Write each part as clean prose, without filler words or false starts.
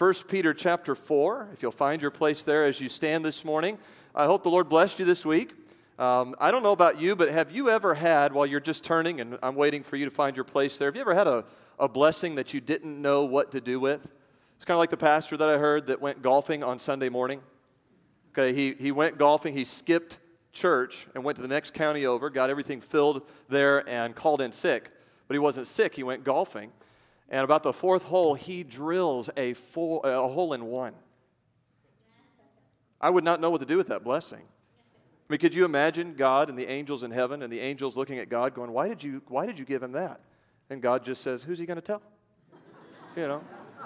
1 Peter chapter 4, if you'll find your place there as you stand this morning. I hope the Lord blessed you this week. I don't know about you, but have you ever had, while you're just turning and I'm waiting for you to find your place there, have you ever had a blessing that you didn't know what to do with? It's kind of like the pastor that I heard that went golfing on Sunday morning. Okay, he went golfing, he skipped church and went to the next county over, got everything filled there and called in sick. But he wasn't sick, he went golfing. And about the fourth hole, he drills a hole-in-one. I would not know what to do with that blessing. I mean, could you imagine God and the angels in heaven and the angels looking at God going, why did you give him that? And God just says, who's he going to tell? You know.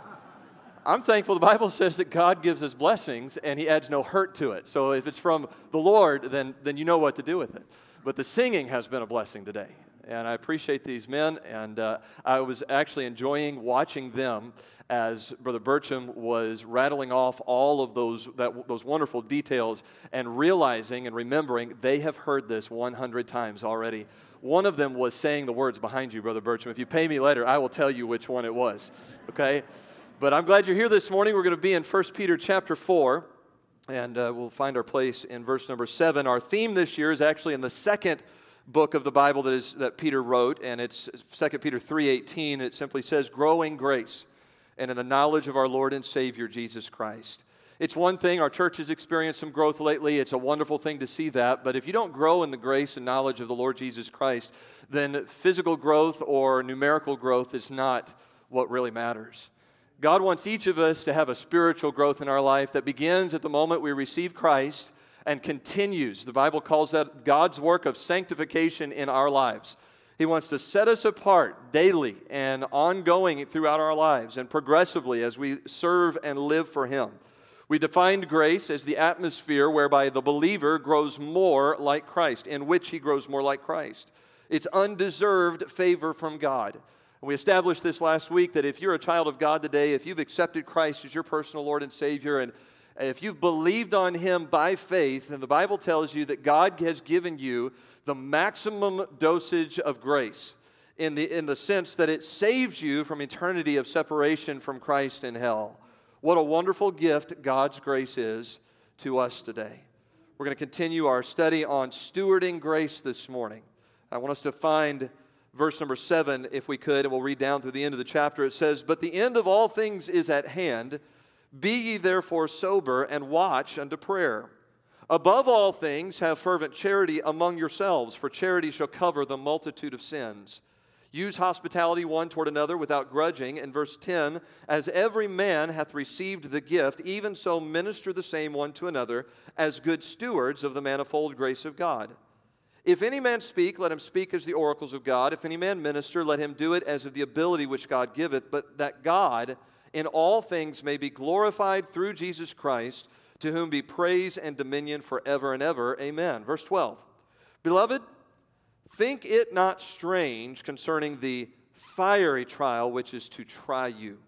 I'm thankful the Bible says that God gives us blessings and he adds no hurt to it. So if it's from the Lord, then you know what to do with it. But the singing has been a blessing today. And I appreciate these men, and I was actually enjoying watching them as Brother Burcham was rattling off all of those wonderful details and realizing and remembering they have heard this 100 times already. One of them was saying the words behind you, Brother Burcham. If you pay me later, I will tell you which one it was, okay? But I'm glad you're here this morning. We're going to be in 1 Peter chapter 4, and we'll find our place in verse number 7. Our theme this year is actually in the second book of the Bible that Peter wrote, and it's 2 Peter 3:18. It simply says, growing grace and in the knowledge of our Lord and Savior, Jesus Christ. It's one thing, our church has experienced some growth lately. It's a wonderful thing to see that, but if you don't grow in the grace and knowledge of the Lord Jesus Christ, then physical growth or numerical growth is not what really matters. God wants each of us to have a spiritual growth in our life that begins at the moment we receive Christ and continues. The Bible calls that God's work of sanctification in our lives. He wants to set us apart daily and ongoing throughout our lives and progressively as we serve and live for Him. We defined grace as the atmosphere whereby the believer grows more like Christ, in which he grows more like Christ. It's undeserved favor from God. We established this last week that if you're a child of God today, if you've accepted Christ as your personal Lord and Savior, and if you've believed on Him by faith, then the Bible tells you that God has given you the maximum dosage of grace in the sense that it saves you from eternity of separation from Christ in hell. What a wonderful gift God's grace is to us today. We're going to continue our study on stewarding grace this morning. I want us to find verse number 7, if we could, and we'll read down through the end of the chapter. It says, but the end of all things is at hand. Be ye therefore sober, and watch unto prayer. Above all things, have fervent charity among yourselves, for charity shall cover the multitude of sins. Use hospitality one toward another without grudging. In verse 10, as every man hath received the gift, even so minister the same one to another, as good stewards of the manifold grace of God. If any man speak, let him speak as the oracles of God. If any man minister, let him do it as of the ability which God giveth, but that God in all things may be glorified through Jesus Christ, to whom be praise and dominion forever and ever. Amen. Verse 12. Beloved, think it not strange concerning the fiery trial which is to try you,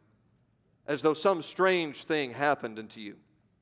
as though some strange thing happened unto you.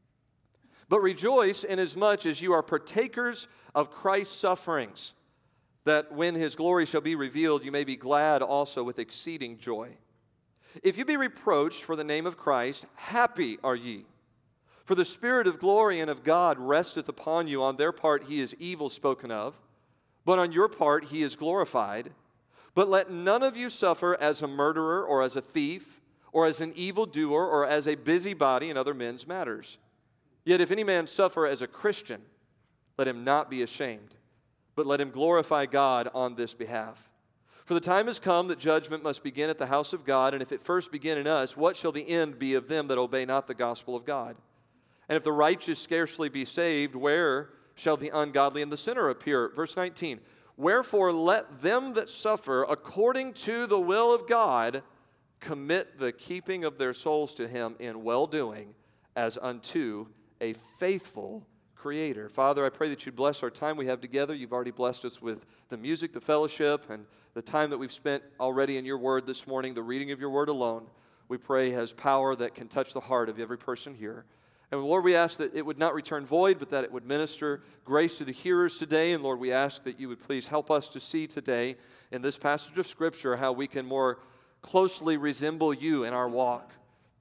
But rejoice inasmuch as you are partakers of Christ's sufferings, that when His glory shall be revealed, you may be glad also with exceeding joy. If you be reproached for the name of Christ, happy are ye. For the Spirit of glory and of God resteth upon you. On their part He is evil spoken of, but on your part He is glorified. But let none of you suffer as a murderer, or as a thief, or as an evildoer, or as a busybody in other men's matters. Yet if any man suffer as a Christian, let him not be ashamed, but let him glorify God on this behalf. For the time is come that judgment must begin at the house of God, and if it first begin in us, what shall the end be of them that obey not the gospel of God? And if the righteous scarcely be saved, where shall the ungodly and the sinner appear? Verse 19, wherefore let them that suffer according to the will of God commit the keeping of their souls to Him in well-doing as unto a faithful Creator. Father, I pray that You'd bless our time we have together. You've already blessed us with the music, the fellowship, and the time that we've spent already in Your Word this morning. The reading of Your Word alone, we pray, has power that can touch the heart of every person here. And Lord, we ask that it would not return void, but that it would minister grace to the hearers today. And Lord, we ask that You would please help us to see today in this passage of Scripture how we can more closely resemble You in our walk.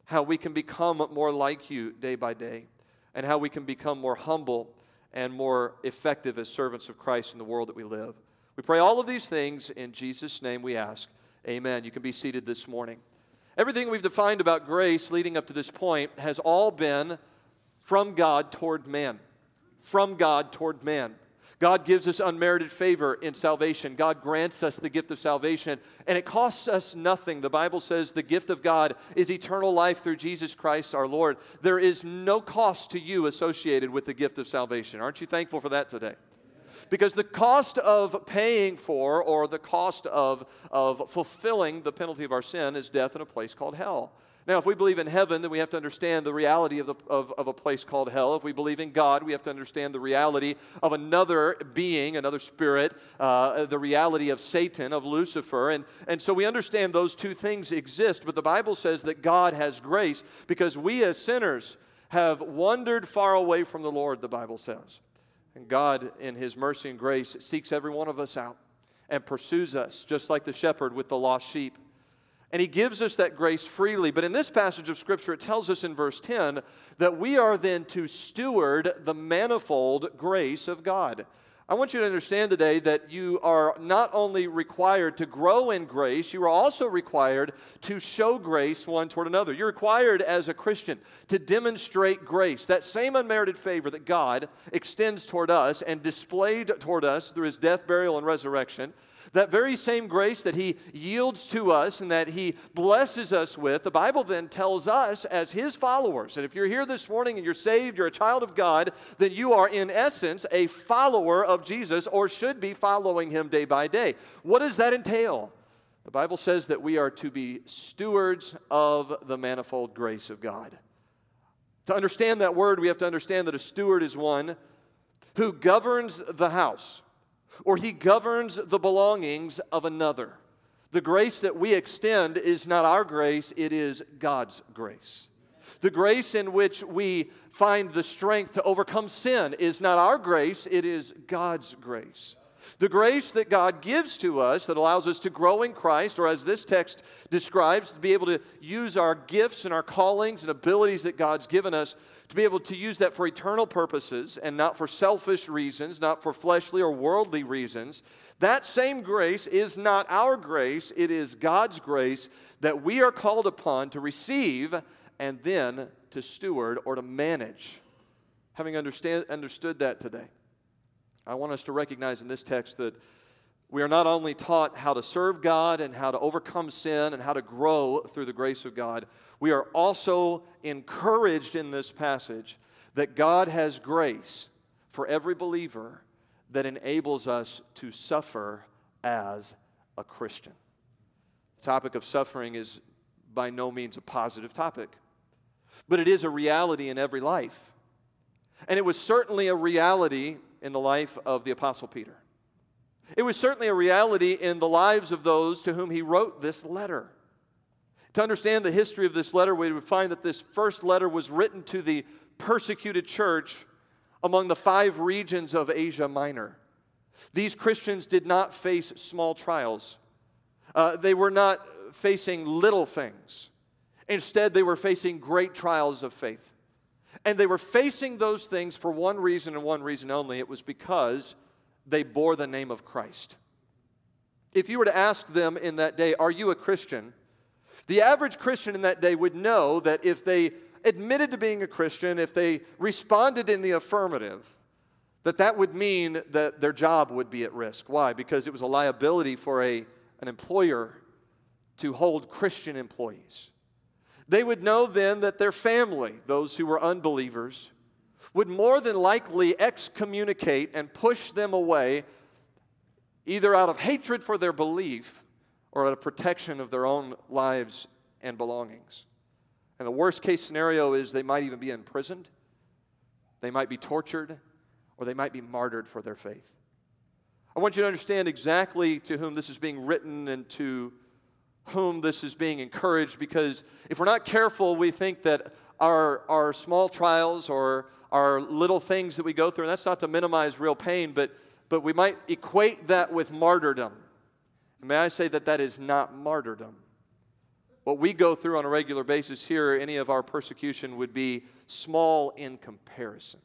how we can become more like you day by day, and how we can become more humble and more effective as servants of Christ in the world that we live. We pray all of these things in Jesus' name we ask. Amen. You can be seated this morning. Everything we've defined about grace leading up to this point has all been from God toward man. From God toward man. God gives us unmerited favor in salvation. God grants us the gift of salvation, and it costs us nothing. The Bible says the gift of God is eternal life through Jesus Christ our Lord. There is no cost to you associated with the gift of salvation. Aren't you thankful for that today? Because the cost of paying for, or the cost of fulfilling the penalty of our sin is death in a place called hell. Now, if we believe in heaven, then we have to understand the reality of a place called hell. If we believe in God, we have to understand the reality of another being, another spirit, the reality of Satan, of Lucifer. And so we understand those two things exist, but the Bible says that God has grace because we as sinners have wandered far away from the Lord, the Bible says. And God, in His mercy and grace, seeks every one of us out and pursues us, just like the shepherd with the lost sheep. And He gives us that grace freely. But in this passage of Scripture, it tells us in verse 10 that we are then to steward the manifold grace of God. I want you to understand today that you are not only required to grow in grace, you are also required to show grace one toward another. You're required as a Christian to demonstrate grace, that same unmerited favor that God extends toward us and displayed toward us through His death, burial, and resurrection. That very same grace that He yields to us and that He blesses us with, the Bible then tells us as His followers, and if you're here this morning and you're saved, you're a child of God, then you are in essence a follower of Jesus or should be following Him day by day. What does that entail? The Bible says that we are to be stewards of the manifold grace of God. To understand that word, we have to understand that a steward is one who governs the house, or he governs the belongings of another. The grace that we extend is not our grace, it is God's grace. The grace in which we find the strength to overcome sin is not our grace, it is God's grace. The grace that God gives to us that allows us to grow in Christ, or as this text describes, to be able to use our gifts and our callings and abilities that God's given us, to be able to use that for eternal purposes and not for selfish reasons, not for fleshly or worldly reasons. That same grace is not our grace, it is God's grace that we are called upon to receive and then to steward or to manage. Having understood that today, I want us to recognize in this text that we are not only taught how to serve God and how to overcome sin and how to grow through the grace of God, we are also encouraged in this passage that God has grace for every believer that enables us to suffer as a Christian. The topic of suffering is by no means a positive topic, but it is a reality in every life. And it was certainly a reality in the life of the Apostle Peter. It was certainly a reality in the lives of those to whom he wrote this letter. To understand the history of this letter, we would find that this first letter was written to the persecuted church among the 5 regions of Asia Minor. These Christians did not face small trials. They were not facing little things. Instead, they were facing great trials of faith. And they were facing those things for one reason and one reason only. It was because they bore the name of Christ. If you were to ask them in that day, are you a Christian? The average Christian in that day would know that if they admitted to being a Christian, if they responded in the affirmative, that would mean that their job would be at risk. Why? Because it was a liability for an employer to hold Christian employees. They would know then that their family, those who were unbelievers, would more than likely excommunicate and push them away either out of hatred for their belief or out of protection of their own lives and belongings. And the worst case scenario is they might even be imprisoned, they might be tortured, or they might be martyred for their faith. I want you to understand exactly to whom this is being written and to whom this is being encouraged, because if we're not careful, we think that our small trials or our little things that we go through, and that's not to minimize real pain, but we might equate that with martyrdom. And may I say that is not martyrdom. what we go through on a regular basis here, any of our persecution would be small in comparison.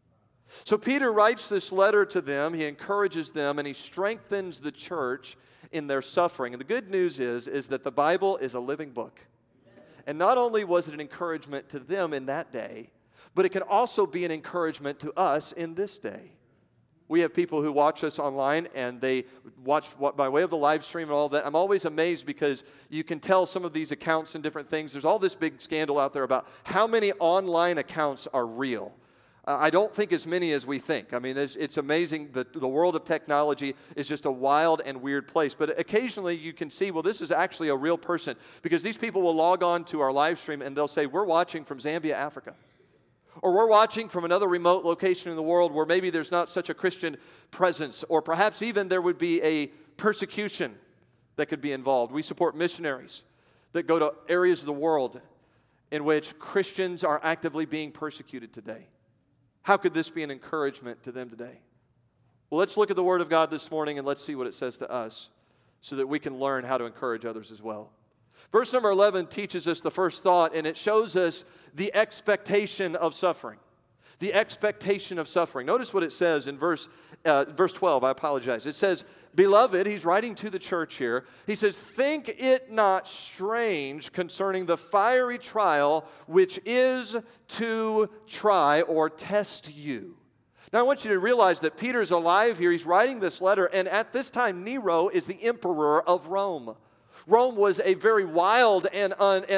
So Peter writes this letter to them, he encourages them, and he strengthens the church in their suffering. And the good news is that the Bible is a living book. And not only was it an encouragement to them in that day, but it can also be an encouragement to us in this day. We have people who watch us online, and they watch by way of the live stream and all that. I'm always amazed because you can tell some of these accounts and different things. There's all this big scandal out there about how many online accounts are real. I don't think as many as we think. I mean, it's amazing. The world of technology is just a wild and weird place. But occasionally you can see, well, this is actually a real person, because these people will log on to our live stream and they'll say, we're watching from Zambia, Africa. Or we're watching from another remote location in the world where maybe there's not such a Christian presence, or perhaps even there would be a persecution that could be involved. We support missionaries that go to areas of the world in which Christians are actively being persecuted today. How could this be an encouragement to them today? Well, let's look at the Word of God this morning and let's see what it says to us so that we can learn how to encourage others as well. Verse number 11 teaches us the first thought, and it shows us the expectation of suffering. The expectation of suffering. Notice what it says in verse 12. I apologize. It says, Beloved, he's writing to the church here. He says, think it not strange concerning the fiery trial which is to try or test you. Now I want you to realize that Peter's alive here. He's writing this letter, and at this time Nero is the emperor of Rome. Rome was a very wild and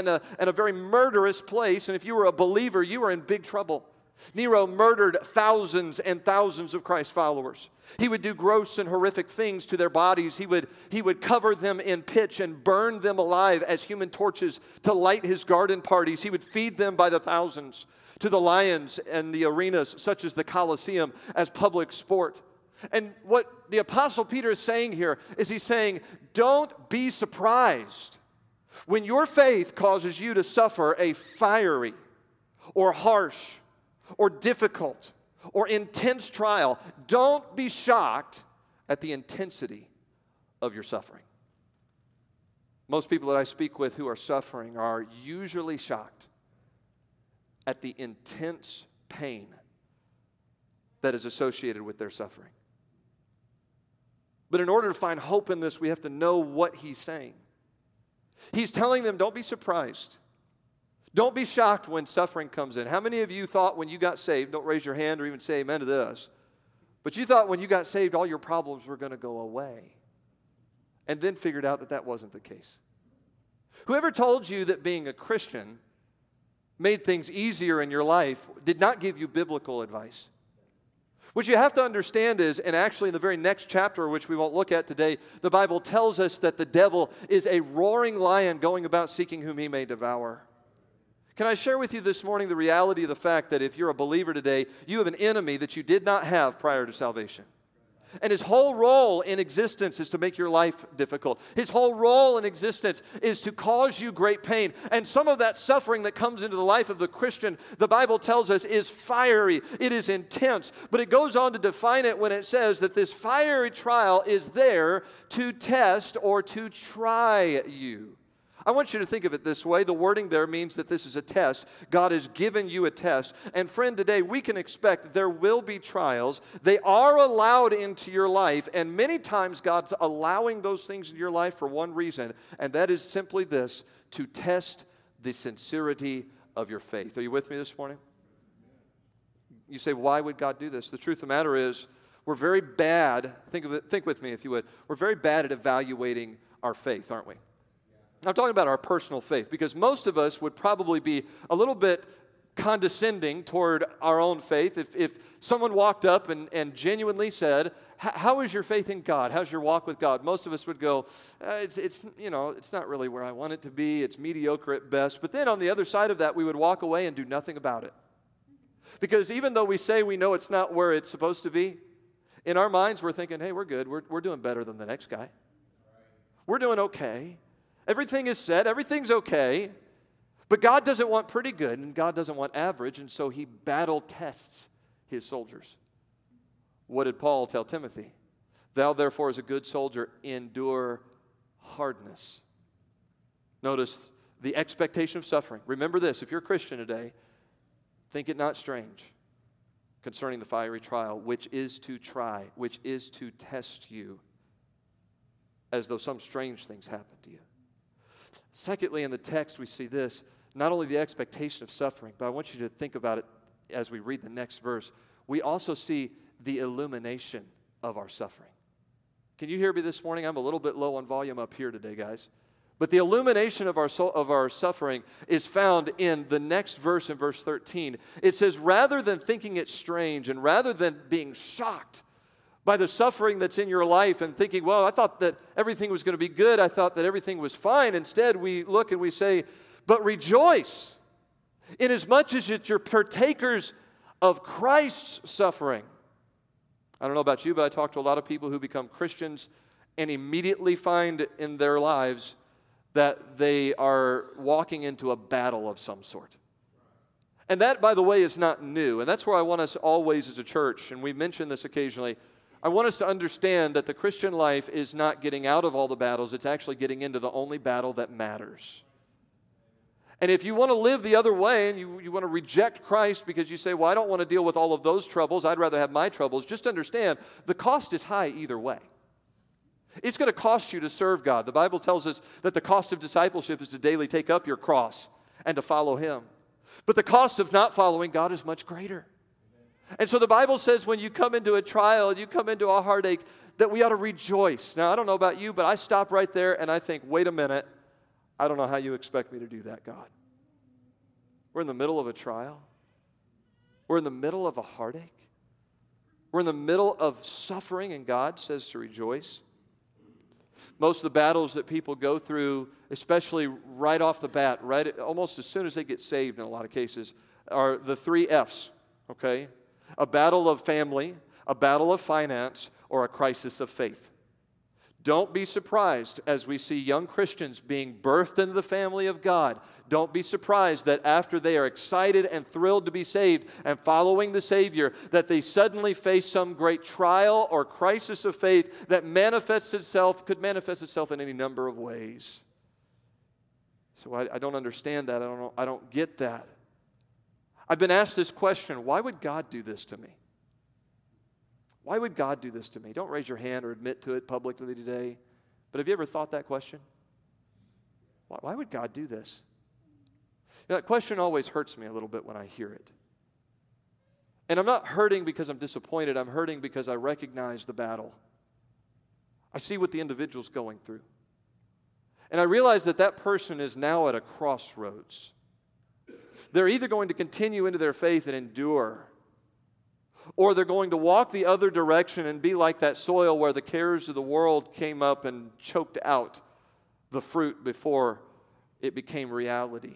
a very murderous place, and if you were a believer, you were in big trouble. Nero murdered thousands and thousands of Christ followers. He would do gross and horrific things to their bodies. He would cover them in pitch and burn them alive as human torches to light his garden parties. He would feed them by the thousands to the lions and the arenas, such as the Colosseum, as public sport. And what the Apostle Peter is saying here is he's saying, don't be surprised when your faith causes you to suffer a fiery or harsh or difficult or intense trial. Don't be shocked at the intensity of your suffering. Most people that I speak with who are suffering are usually shocked at the intense pain that is associated with their suffering. But in order to find hope in this, we have to know what he's saying. He's telling them, don't be surprised. Don't be shocked when suffering comes in. How many of you thought when you got saved, don't raise your hand or even say amen to this, but you thought when you got saved all your problems were going to go away, and then figured out that that wasn't the case? Whoever told you that being a Christian made things easier in your life did not give you biblical advice. What you have to understand is, and actually in the very next chapter, which we won't look at today, the Bible tells us that the devil is a roaring lion going about seeking whom he may devour. Can I share with you this morning the reality of the fact that if you're a believer today, you have an enemy that you did not have prior to salvation? And his whole role in existence is to make your life difficult. His whole role in existence is to cause you great pain. And some of that suffering that comes into the life of the Christian, the Bible tells us, is fiery. It is intense. But it goes on to define it when it says that this fiery trial is there to test or to try you. I want you to think of it this way. The wording there means that this is a test. God has given you a test. And friend, today we can expect there will be trials. They are allowed into your life. And many times God's allowing those things in your life for one reason. And that is simply this, to test the sincerity of your faith. Are you with me this morning? You say, why would God do this? The truth of the matter is, we're very bad, think with me if you would, we're very bad at evaluating our faith, aren't we? I'm talking about our personal faith, because most of us would probably be a little bit condescending toward our own faith. If someone walked up and genuinely said, how is your faith in God? How's your walk with God? Most of us would go, it's not really where I want it to be. It's mediocre at best. But then on the other side of that, we would walk away and do nothing about it. Because even though we say we know it's not where it's supposed to be, in our minds we're thinking, hey, we're good. We're doing better than the next guy. We're doing okay. Everything is set. Everything's okay. But God doesn't want pretty good, and God doesn't want average, and so he battle tests his soldiers. What did Paul tell Timothy? Thou therefore as a good soldier endure hardness. Notice the expectation of suffering. Remember this, if you're a Christian today, think it not strange concerning the fiery trial, which is to try, which is to test you, as though some strange things happen to you. Secondly, in the text, we see this, not only the expectation of suffering, but I want you to think about it as we read the next verse. We also see the illumination of our suffering. Can you hear me this morning? I'm a little bit low on volume up here today, guys. But the illumination of our suffering is found in the next verse, in verse 13. It says, rather than thinking it strange and rather than being shocked by the suffering that's in your life and thinking, well, I thought that everything was going to be good. I thought that everything was fine. Instead, we look and we say, but rejoice, inasmuch as you're partakers of Christ's suffering. I don't know about you, but I talk to a lot of people who become Christians and immediately find in their lives that they are walking into a battle of some sort. And that, by the way, is not new. And that's where I want us always as a church, and we mention this occasionally, I want us to understand that the Christian life is not getting out of all the battles, it's actually getting into the only battle that matters. And if you want to live the other way and you want to reject Christ because you say, well, I don't want to deal with all of those troubles, I'd rather have my troubles, just understand the cost is high either way. It's going to cost you to serve God. The Bible tells us that the cost of discipleship is to daily take up your cross and to follow Him. But the cost of not following God is much greater. And so the Bible says when you come into a trial and you come into a heartache, that we ought to rejoice. Now, I don't know about you, but I stop right there and I think, wait a minute, I don't know how you expect me to do that, God. We're in the middle of a trial. We're in the middle of a heartache. We're in the middle of suffering, and God says to rejoice. Most of the battles that people go through, especially right off the bat, almost as soon as they get saved in a lot of cases, are the 3 F's, okay? A battle of family, a battle of finance, or a crisis of faith. Don't be surprised as we see young Christians being birthed into the family of God. Don't be surprised that after they are excited and thrilled to be saved and following the Savior, that they suddenly face some great trial or crisis of faith that could manifest itself in any number of ways. So I don't understand that. I don't get that. I've been asked this question, why would God do this to me? Why would God do this to me? Don't raise your hand or admit to it publicly today. But have you ever thought that question? Why would God do this? You know, that question always hurts me a little bit when I hear it. And I'm not hurting because I'm disappointed. I'm hurting because I recognize the battle. I see what the individual's going through. And I realize that person is now at a crossroads. They're either going to continue into their faith and endure, or they're going to walk the other direction and be like that soil where the cares of the world came up and choked out the fruit before it became reality.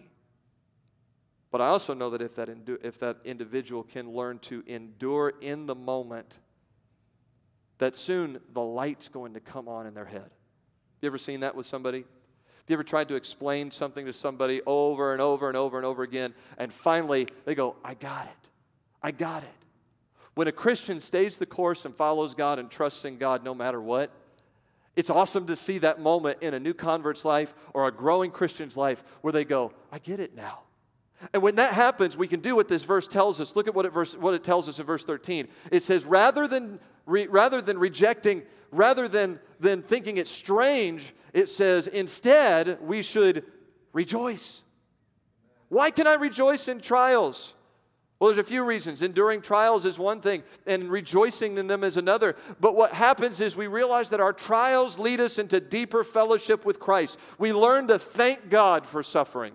But I also know that if that individual can learn to endure in the moment, that soon the light's going to come on in their head. You ever seen that with somebody? Have you ever tried to explain something to somebody over and over and over and over again, and finally they go, I got it. I got it. When a Christian stays the course and follows God and trusts in God no matter what, it's awesome to see that moment in a new convert's life or a growing Christian's life where they go, I get it now. And when that happens, we can do what this verse tells us. Look at what it tells us in verse 13. It says, rather than rejecting, rather than thinking it's strange, it says, instead, we should rejoice. Why can I rejoice in trials? Well, there's a few reasons. Enduring trials is one thing, and rejoicing in them is another. But what happens is we realize that our trials lead us into deeper fellowship with Christ. We learn to thank God for suffering.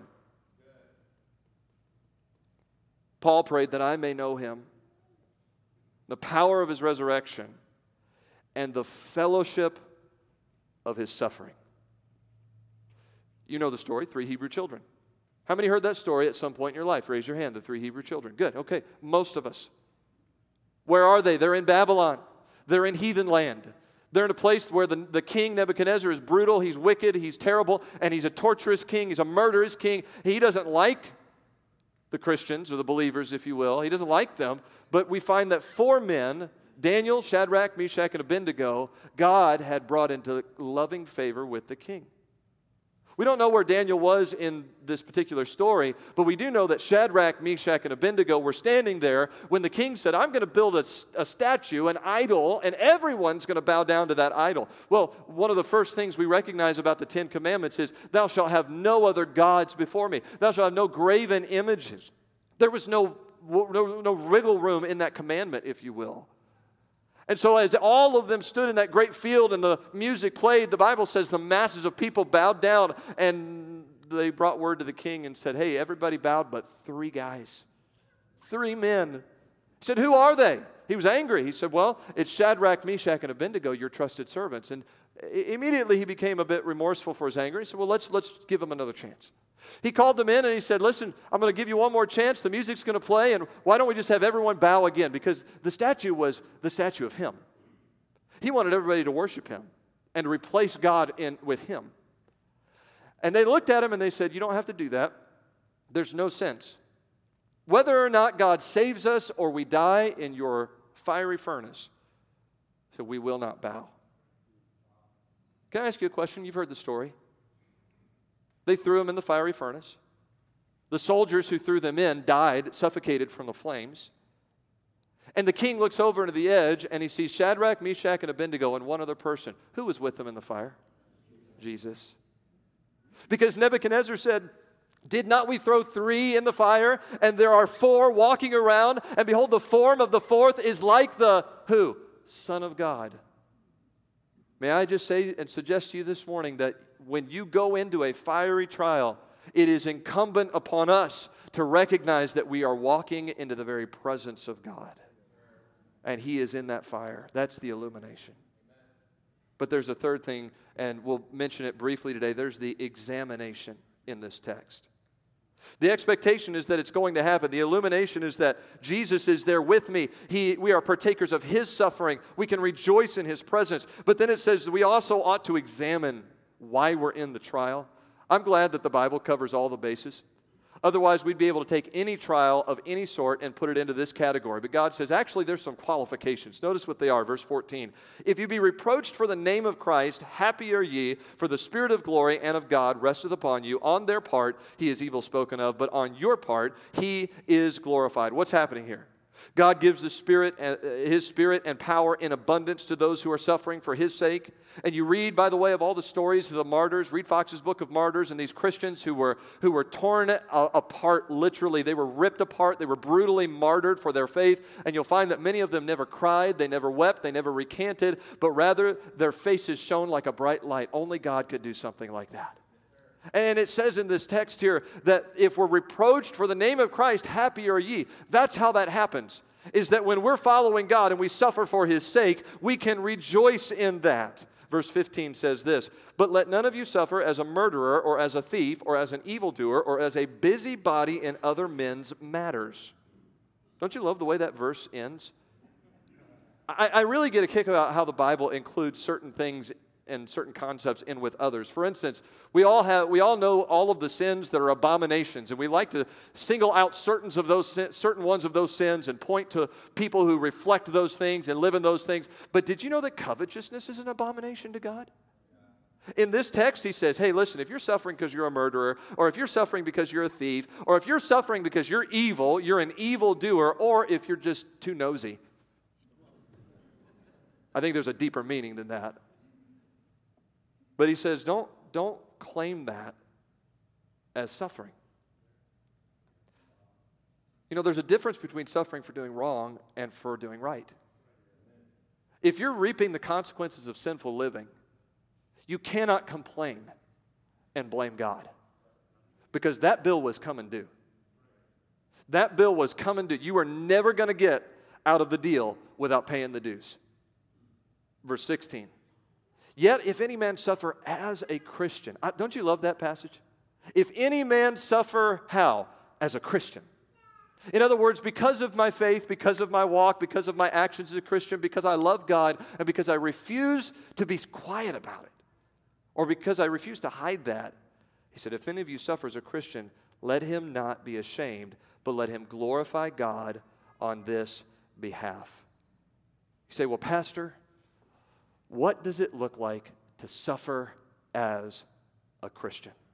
Paul prayed that I may know Him, the power of His resurrection, and the fellowship of His suffering. You know the story, 3 Hebrew children. How many heard that story at some point in your life? Raise your hand, the 3 Hebrew children. Good, okay, most of us. Where are they? They're in Babylon. They're in heathen land. They're in a place where the king Nebuchadnezzar is brutal, he's wicked, he's terrible, and he's a torturous king, he's a murderous king. He doesn't like the Christians, or the believers, if you will. He doesn't like them, but we find that 4 men, Daniel, Shadrach, Meshach, and Abednego, God had brought into loving favor with the king. We don't know where Daniel was in this particular story, but we do know that Shadrach, Meshach, and Abednego were standing there when the king said, I'm going to build a statue, an idol, and everyone's going to bow down to that idol. Well, one of the first things we recognize about the Ten Commandments is, thou shalt have no other gods before me. Thou shalt have no graven images. There was no wriggle room in that commandment, if you will. And so as all of them stood in that great field and the music played, the Bible says the masses of people bowed down, and they brought word to the king and said, hey, everybody bowed but 3 guys, 3 men. He said, who are they? He was angry. He said, well, it's Shadrach, Meshach, and Abednego, your trusted servants. And immediately he became a bit remorseful for his anger. He said, well, let's give them another chance. He called them in and he said, listen, I'm going to give you one more chance. The music's going to play, and why don't we just have everyone bow again? Because the statue was the statue of him. He wanted everybody to worship him and to replace God with him. And they looked at him and they said, you don't have to do that. There's no sense. Whether or not God saves us or we die in your fiery furnace, so we will not bow. Can I ask you a question? You've heard the story. They threw him in the fiery furnace. The soldiers who threw them in died, suffocated from the flames. And the king looks over into the edge, and he sees Shadrach, Meshach, and Abednego and one other person. Who was with them in the fire? Jesus. Because Nebuchadnezzar said, did not we throw 3 in the fire, and there are 4 walking around, and behold, the form of the 4th is like the, who? Son of God. May I just say and suggest to you this morning that when you go into a fiery trial, it is incumbent upon us to recognize that we are walking into the very presence of God. And He is in that fire. That's the illumination. But there's a third thing, and we'll mention it briefly today. There's the examination in this text. The expectation is that it's going to happen. The illumination is that Jesus is there with me. We are partakers of His suffering. We can rejoice in His presence. But then it says we also ought to examine why we're in the trial. I'm glad that the Bible covers all the bases. Otherwise, we'd be able to take any trial of any sort and put it into this category. But God says, actually, there's some qualifications. Notice what they are. Verse 14. If you be reproached for the name of Christ, happy are ye, for the Spirit of glory and of God resteth upon you. On their part, He is evil spoken of, but on your part, He is glorified. What's happening here? God gives His Spirit and power in abundance to those who are suffering for His sake. And you read, by the way, of all the stories of the martyrs, read Fox's Book of Martyrs, and these Christians who were torn apart literally. They were ripped apart. They were brutally martyred for their faith. And you'll find that many of them never cried. They never wept. They never recanted. But rather, their faces shone like a bright light. Only God could do something like that. And it says in this text here that if we're reproached for the name of Christ, happy are ye. That's how that happens, is that when we're following God and we suffer for His sake, we can rejoice in that. Verse 15 says this, but let none of you suffer as a murderer or as a thief or as an evildoer or as a busybody in other men's matters. Don't you love the way that verse ends? I really get a kick about how the Bible includes certain things and certain concepts in with others. For instance, we all know all of the sins that are abominations, and we like to single out certain ones of those sins and point to people who reflect those things and live in those things. But did you know that covetousness is an abomination to God? In this text, He says, hey, listen, if you're suffering because you're a murderer, or if you're suffering because you're a thief, or if you're suffering because you're evil, you're an evildoer, or if you're just too nosy. I think there's a deeper meaning than that. But He says, don't claim that as suffering. You know, there's a difference between suffering for doing wrong and for doing right. If you're reaping the consequences of sinful living, you cannot complain and blame God, because that bill was coming due. That bill was coming due. You are never going to get out of the deal without paying the dues. Verse 16. Yet if any man suffer as a Christian. Don't you love that passage? If any man suffer how? As a Christian. In other words, because of my faith, because of my walk, because of my actions as a Christian, because I love God, and because I refuse to be quiet about it, or because I refuse to hide that, He said, if any of you suffer as a Christian, let him not be ashamed, but let him glorify God on this behalf. You say, well, Pastor, what does it look like to suffer as a Christian?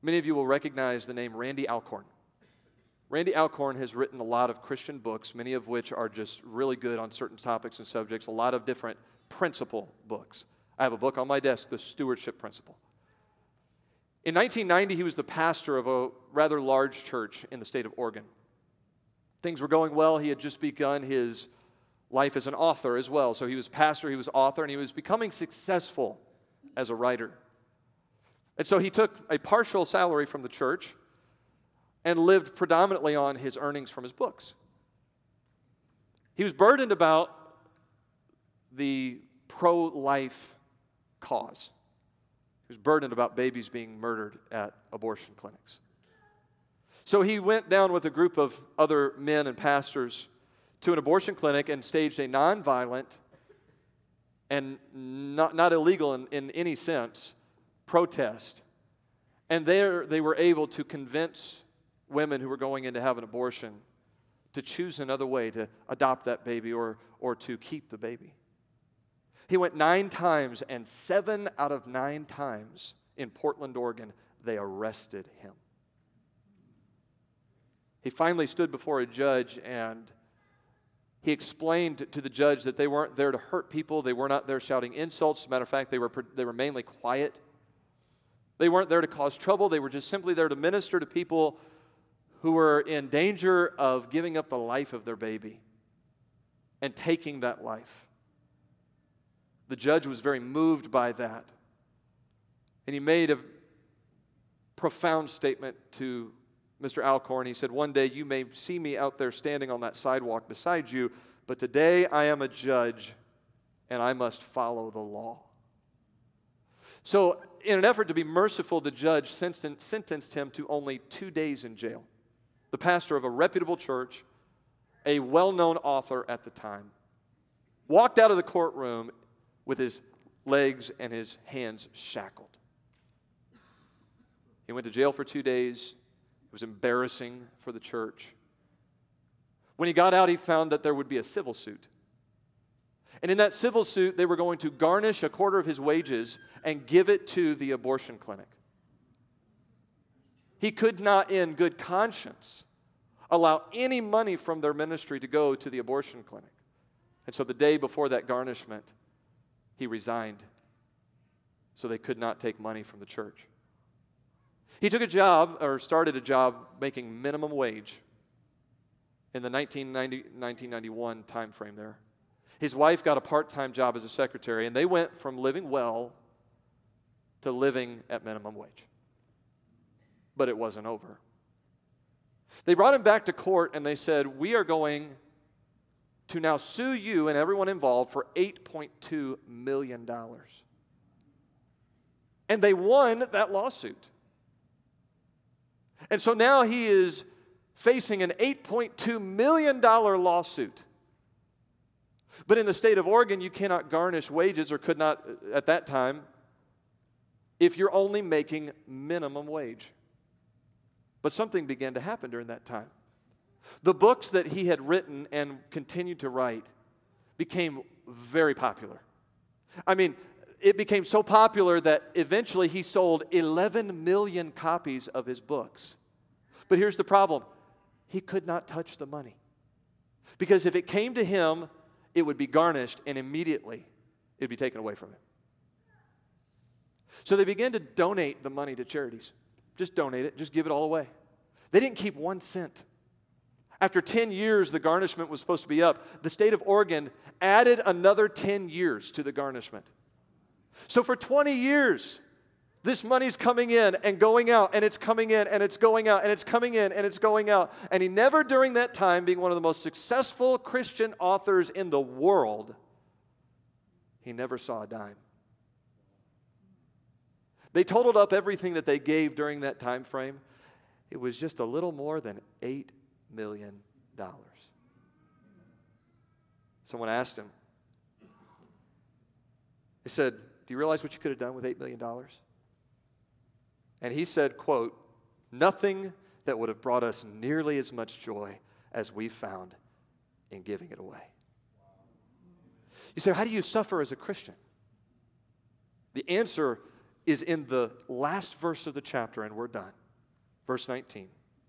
Many of you will recognize the name Randy Alcorn. Randy Alcorn has written a lot of Christian books, many of which are just really good on certain topics and subjects, a lot of different principle books. I have a book on my desk, The Stewardship Principle. In 1990, he was the pastor of a rather large church in the state of Oregon. Things were going well. He had just begun his life as an author as well. So he was pastor, he was author, and he was becoming successful as a writer. And so he took a partial salary from the church and lived predominantly on his earnings from his books. He was burdened about the pro-life cause. He was burdened about babies being murdered at abortion clinics. So he went down with a group of other men and pastors to an abortion clinic and staged a nonviolent and not illegal in any sense protest. And there they were able to convince women who were going in to have an abortion to choose another way to adopt that baby or to keep the baby. He went 9 times, and 7 out of 9 times in Portland, Oregon, they arrested him. He finally stood before a judge, and he explained to the judge that they weren't there to hurt people. They were not there shouting insults. As a matter of fact, they were mainly quiet. They weren't there to cause trouble. They were just simply there to minister to people who were in danger of giving up the life of their baby and taking that life. The judge was very moved by that. And he made a profound statement to Mr. Alcorn. He said, "One day you may see me out there standing on that sidewalk beside you, but today I am a judge and I must follow the law." So in an effort to be merciful, the judge sentenced him to only 2 days in jail. The pastor of a reputable church, a well-known author at the time, walked out of the courtroom with his legs and his hands shackled. He went to jail for 2 days. It was embarrassing for the church. When he got out, he found that there would be a civil suit. And in that civil suit, they were going to garnish a quarter of his wages and give it to the abortion clinic. He could not, in good conscience, allow any money from their ministry to go to the abortion clinic. And so the day before that garnishment, he resigned so they could not take money from the church. He took a job, or started a job, making minimum wage in the 1991 time frame there. His wife got a part-time job as a secretary, and they went from living well to living at minimum wage. But it wasn't over. They brought him back to court, and they said, "We are going to now sue you and everyone involved for $8.2 million. And they won that lawsuit. And so now he is facing an $8.2 million lawsuit. But in the state of Oregon, you cannot garnish wages, or could not at that time, if you're only making minimum wage. But something began to happen during that time. The books that he had written and continued to write became very popular. I mean, it became so popular that eventually he sold 11 million copies of his books. But here's the problem. He could not touch the money. Because if it came to him, it would be garnished, and immediately it would be taken away from him. So they began to donate the money to charities. Just donate it. Just give it all away. They didn't keep 1 cent. After 10 years, the garnishment was supposed to be up. The state of Oregon added another 10 years to the garnishment. So for 20 years, this money's coming in and going out, and it's coming in and it's going out, and it's coming in and it's going out. And he never, during that time, being one of the most successful Christian authors in the world, he never saw a dime. They totaled up everything that they gave during that time frame. It was just a little more than $8 million. Someone asked him, they said, "Do you realize what you could have done with $8 million? And he said, quote, "Nothing that would have brought us nearly as much joy as we found in giving it away." You say, how do you suffer as a Christian? The answer is in the last verse of the chapter, and we're done. Verse 19.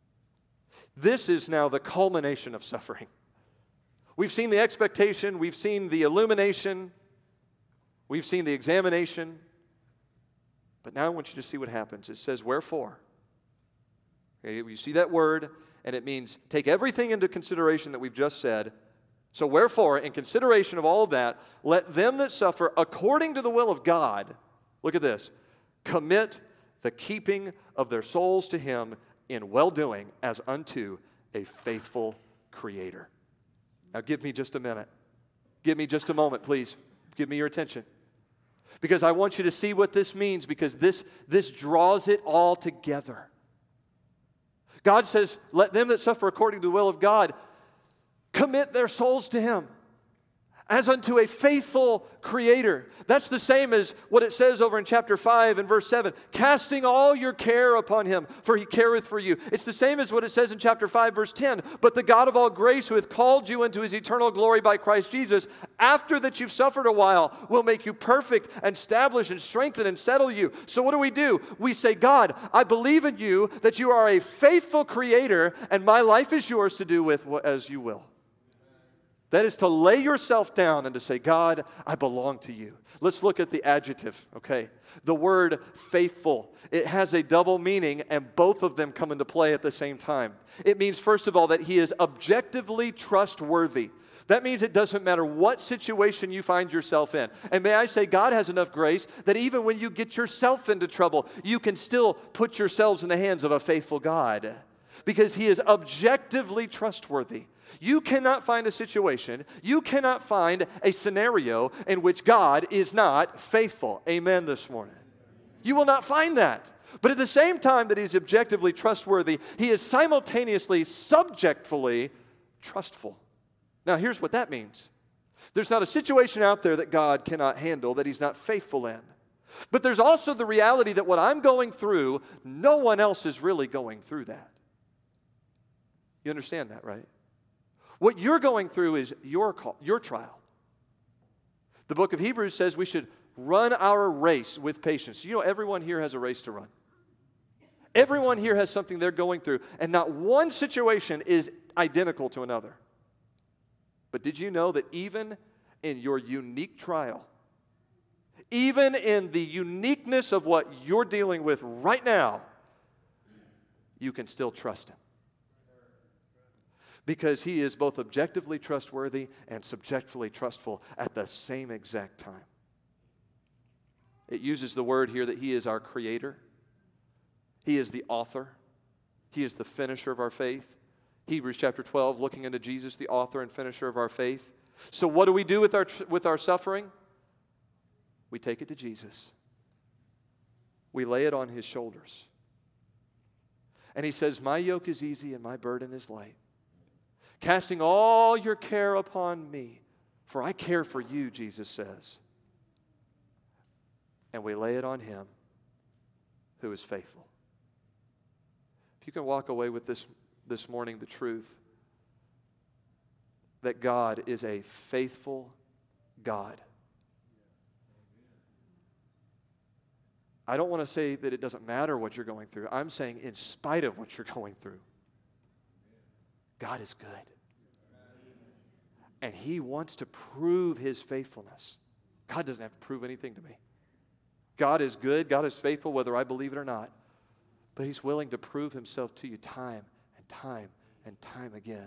This is now the culmination of suffering. We've seen the expectation, we've seen the illumination, we've seen the examination, but now I want you to see what happens. It says, wherefore. Okay, you see that word, and it means take everything into consideration that we've just said. So wherefore, in consideration of all of that, let them that suffer according to the will of God, look at this, commit the keeping of their souls to Him in well-doing as unto a faithful Creator. Now give me just a minute. Give me just a moment, please. Give me your attention. Because I want you to see what this means, because this draws it all together. God says, let them that suffer according to the will of God commit their souls to Him as unto a faithful Creator. That's the same as what it says over in chapter 5 and verse 7. Casting all your care upon Him, for He careth for you. It's the same as what it says in chapter 5 verse 10. But the God of all grace, who hath called you into His eternal glory by Christ Jesus, after that you've suffered a while, will make you perfect and establish and strengthen and settle you. So what do? We say, God, I believe in you that you are a faithful Creator, and my life is yours to do with as you will. That is to lay yourself down and to say, God, I belong to you. Let's look at the adjective, okay? The word faithful, it has a double meaning, and both of them come into play at the same time. It means, first of all, that He is objectively trustworthy. That means it doesn't matter what situation you find yourself in. And may I say, God has enough grace that even when you get yourself into trouble, you can still put yourselves in the hands of a faithful God, because He is objectively trustworthy. You cannot find a situation, you cannot find a scenario in which God is not faithful. Amen this morning. You will not find that. But at the same time that He's objectively trustworthy, He is simultaneously, subjectively trustful. Now here's what that means. There's not a situation out there that God cannot handle that He's not faithful in. But there's also the reality that what I'm going through, no one else is really going through that. You understand that, right? What you're going through is your trial. The book of Hebrews says we should run our race with patience. You know, everyone here has a race to run. Everyone here has something they're going through, and not one situation is identical to another. But did you know that even in your unique trial, even in the uniqueness of what you're dealing with right now, you can still trust Him? Because He is both objectively trustworthy and subjectively trustful at the same exact time. It uses the word here that He is our Creator. He is the author. He is the finisher of our faith. Hebrews chapter 12, looking into Jesus, the author and finisher of our faith. So what do we do with our suffering? We take it to Jesus. We lay it on His shoulders. And He says, my yoke is easy and my burden is light. Casting all your care upon me, for I care for you, Jesus says. And we lay it on Him who is faithful. If you can walk away with this morning the truth that God is a faithful God. I don't want to say that it doesn't matter what you're going through. I'm saying in spite of what you're going through, God is good. And He wants to prove His faithfulness. God doesn't have to prove anything to me. God is good. God is faithful, whether I believe it or not. But He's willing to prove Himself to you time and time and time again.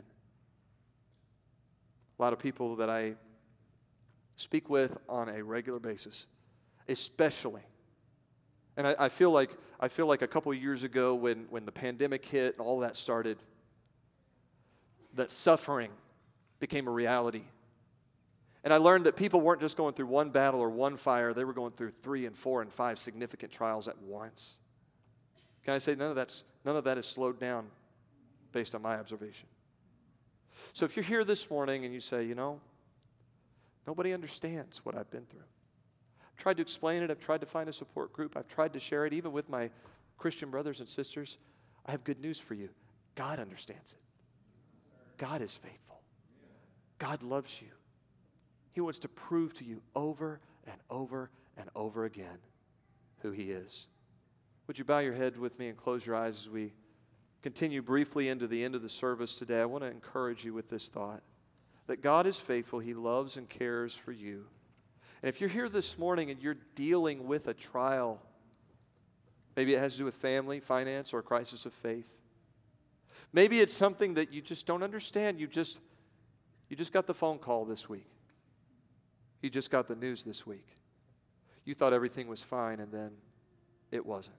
A lot of people that I speak with on a regular basis, especially. And I feel like a couple of years ago when the pandemic hit and all that started, that suffering became a reality. And I learned that people weren't just going through one battle or one fire, they were going through 3 and 4 and 5 significant trials at once. Can I say none of that is slowed down based on my observation? So if you're here this morning and you say, you know, nobody understands what I've been through. I've tried to explain it, I've tried to find a support group, I've tried to share it even with my Christian brothers and sisters. I have good news for you. God understands it. God is faithful. God loves you. He wants to prove to you over and over and over again who He is. Would you bow your head with me and close your eyes as we continue briefly into the end of the service today? I want to encourage you with this thought, that God is faithful. He loves and cares for you. And if you're here this morning and you're dealing with a trial, maybe it has to do with family, finance, or a crisis of faith. Maybe it's something that you just don't understand. You just got the phone call this week. You just got the news this week. You thought everything was fine, and then it wasn't.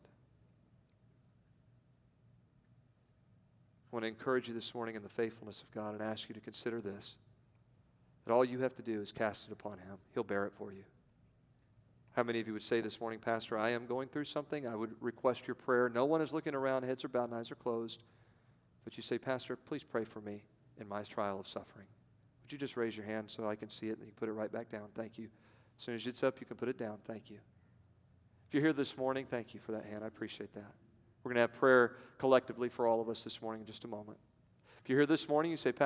I want to encourage you this morning in the faithfulness of God and ask you to consider this, that all you have to do is cast it upon Him. He'll bear it for you. How many of you would say this morning, Pastor, I am going through something. I would request your prayer. No one is looking around. Heads are bowed and eyes are closed. But you say, Pastor, please pray for me in my trial of suffering. Would you just raise your hand so I can see it, and you put it right back down? Thank you. As soon as it's up, you can put it down. Thank you. If you're here this morning, thank you for that hand. I appreciate that. We're going to have prayer collectively for all of us this morning in just a moment. If you're here this morning, you say,